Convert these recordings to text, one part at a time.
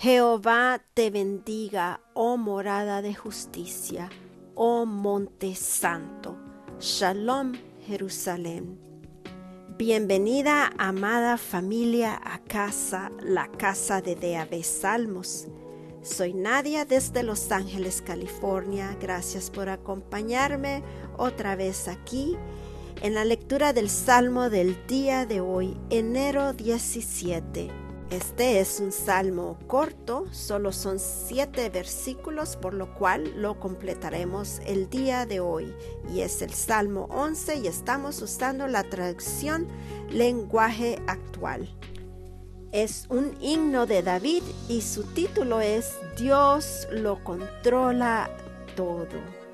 Jehová te bendiga, oh morada de justicia, oh monte santo. Shalom, Jerusalén. Bienvenida, amada familia, a casa, la casa de D.A.B. Salmos. Soy Nadia desde Los Ángeles, California. Gracias por acompañarme otra vez aquí en la lectura del Salmo del día de hoy, enero 17. Este es un salmo corto, solo son 7 versículos, por lo cual lo completaremos el día de hoy. Y es el Salmo 11 y estamos usando la traducción lenguaje actual. Es un himno de David y su título es Dios lo controla todo.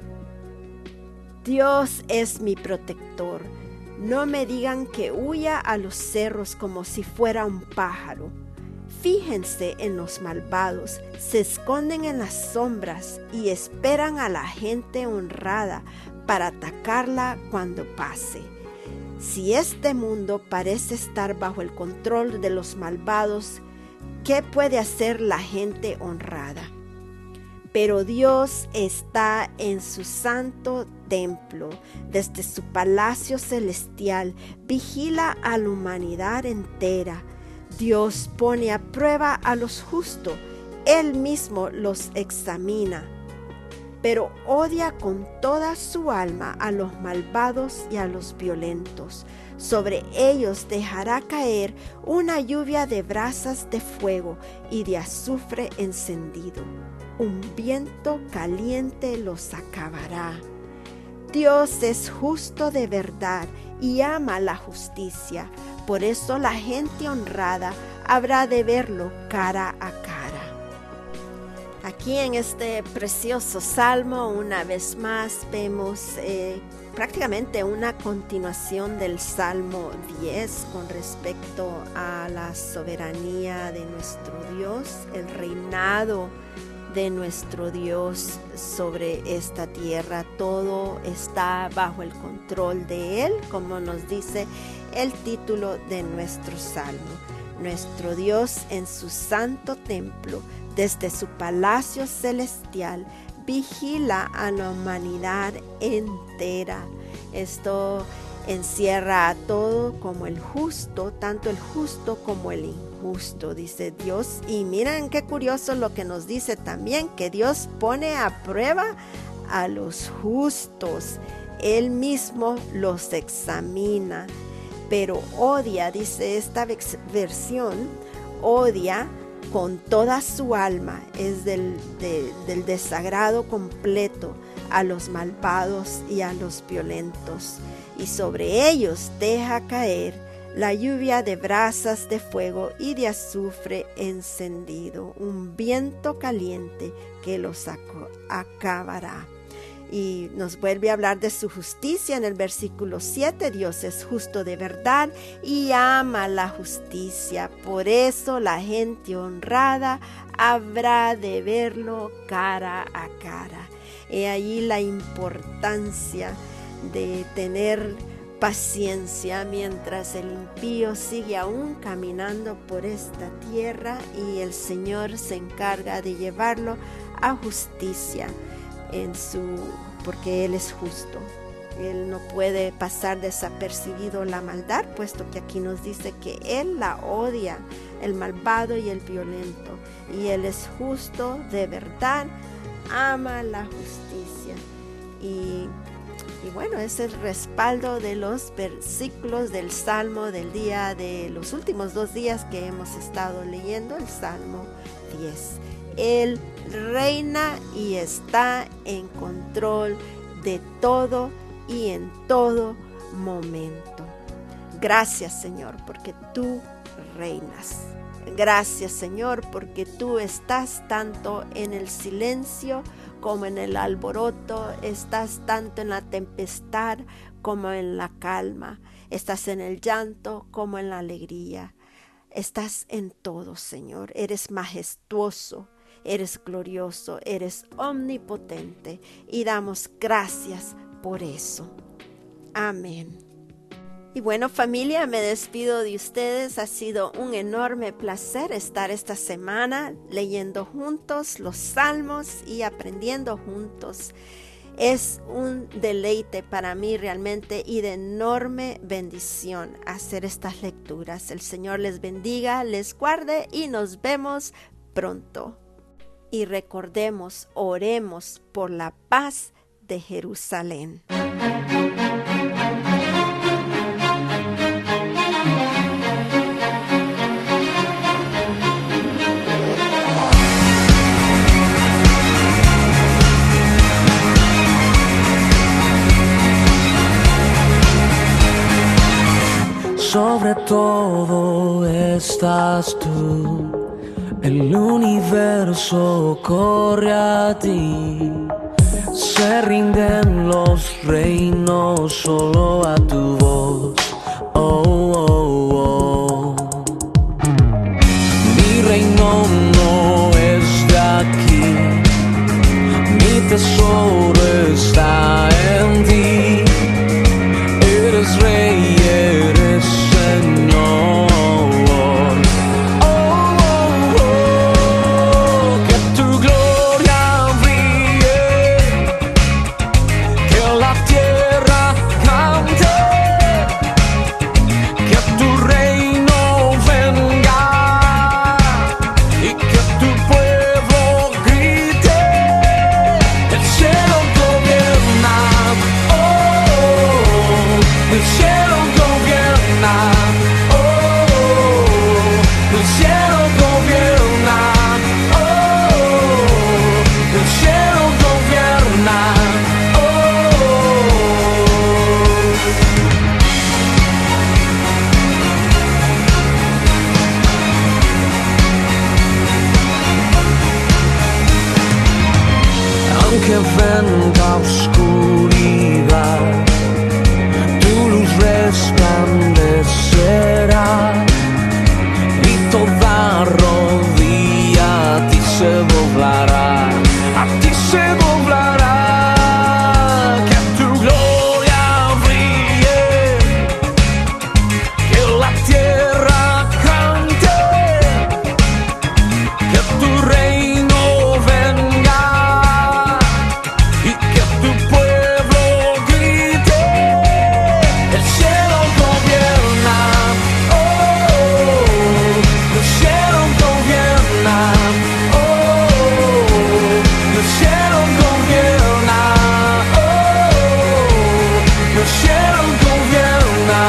Dios es mi protector. No me digan que huya a los cerros como si fuera un pájaro. Fíjense en los malvados, se esconden en las sombras y esperan a la gente honrada para atacarla cuando pase. Si este mundo parece estar bajo el control de los malvados, ¿qué puede hacer la gente honrada? Pero Dios está en su santo templo, desde su palacio celestial, vigila a la humanidad entera. Dios pone a prueba a los justos, Él mismo los examina, pero odia con toda su alma a los malvados y a los violentos. Sobre ellos dejará caer una lluvia de brasas de fuego y de azufre encendido. Un viento caliente los acabará. Dios es justo de verdad y ama la justicia. Por eso la gente honrada habrá de verlo cara a cara. Aquí en este precioso salmo, una vez más, vemos prácticamente una continuación del Salmo 10 con respecto a la soberanía de nuestro Dios, el reinado de nuestro Dios sobre esta tierra. Todo está bajo el control de Él, como nos dice el título de nuestro salmo. Nuestro Dios en su santo templo, desde su palacio celestial, vigila a la humanidad entera. Esto encierra a todo, como el justo, tanto el justo como el injusto, dice Dios. Y miren qué curioso lo que nos dice también, que Dios pone a prueba a los justos. Él mismo los examina, pero odia, dice esta versión, odia con toda su alma, es del desagrado completo a los malvados y a los violentos, y sobre ellos deja caer la lluvia de brasas de fuego y de azufre encendido, un viento caliente que los acabará. Y nos vuelve a hablar de su justicia en el versículo 7. Dios es justo de verdad y ama la justicia. Por eso la gente honrada habrá de verlo cara a cara. He ahí la importancia de tener paciencia mientras el impío sigue aún caminando por esta tierra y el Señor se encarga de llevarlo a justicia porque Él es justo. Él no puede pasar desapercibido la maldad, puesto que aquí nos dice que Él la odia, el malvado y el violento, y Él es justo de verdad, ama la justicia. Y bueno, es el respaldo de los versículos del Salmo del día de los últimos 2 días que hemos estado leyendo, el Salmo 10. Él reina y está en control de todo y en todo momento. Gracias, Señor, porque tú reinas. Gracias, Señor, porque tú estás tanto en el silencio como en el alboroto, estás tanto en la tempestad como en la calma, estás en el llanto como en la alegría. Estás en todo, Señor. Eres majestuoso, eres glorioso, eres omnipotente y damos gracias por eso. Amén. Y bueno, familia, me despido de ustedes. Ha sido un enorme placer estar esta semana leyendo juntos los salmos y aprendiendo juntos. Es un deleite para mí realmente y de enorme bendición hacer estas lecturas. El Señor les bendiga, les guarde y nos vemos pronto. Y recordemos, oremos por la paz de Jerusalén. Sobre todo estás tú, el universo corre a ti, se rinden los reinos solo a tu voz. Oh, oh, oh. Mi reino no es de aquí, mi tesoro está en ti, eres rey, eres Señor. Oh, oh, oh, que tu gloria brille, que la tierra cante, que tu reino venga y que tu pueblo grite. El cielo gobierna, oh, el cielo gobierna. Aunque venga oscuridad, tu luz resplandecerá y toda rodilla a ti se doblará, a ti se doblará. Que tu gloria brille, que la tierra cante, que tu reino venga y que tu pueblo grite. El cielo gobierna, oh, el cielo gobierna, oh, el cielo gobierna, oh, el cielo gobierna,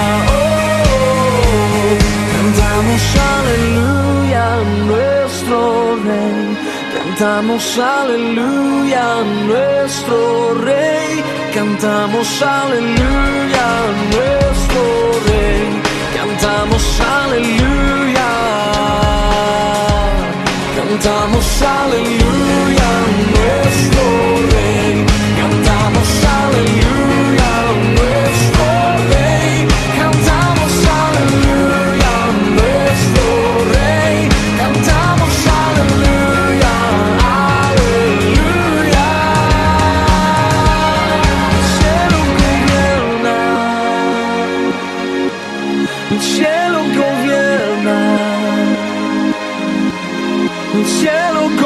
oh. Cantamos aleluya a nuestro Rey, cantamos aleluya a nuestro Rey, cantamos aleluya a nuestro Rey, cantamos aleluya, cantamos aleluya a nuestro Rey, cantamos aleluya a nuestro Rey, cantamos aleluya a nuestro Rey, cantamos aleluya, aleluya. El cielo gobierna, el cielo gobierna, el cielo